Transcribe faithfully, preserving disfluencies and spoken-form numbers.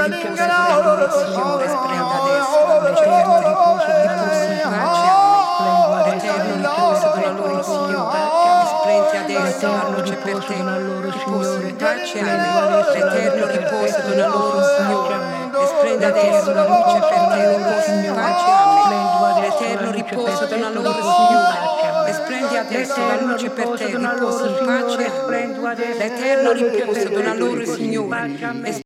riposo della loro, Signore, splenda adesso, eterno riposo, riposo in pace, amen. Eterno riposo della loro, Signore, splenda adesso la luce per te, riposo in pace, amen. L'eterno riposo della loro, Signore, splenda adesso la luce per te, riposo in pace, amen. L'eterno riposo della loro, Signore, splendi adesso la luce per te, riposo in pace, amen. L'eterno riposo della loro, Signore,